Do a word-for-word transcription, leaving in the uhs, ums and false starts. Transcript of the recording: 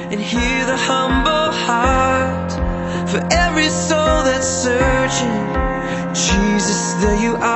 and hear the humble heart. For every soul that's searching, Jesus, there you are.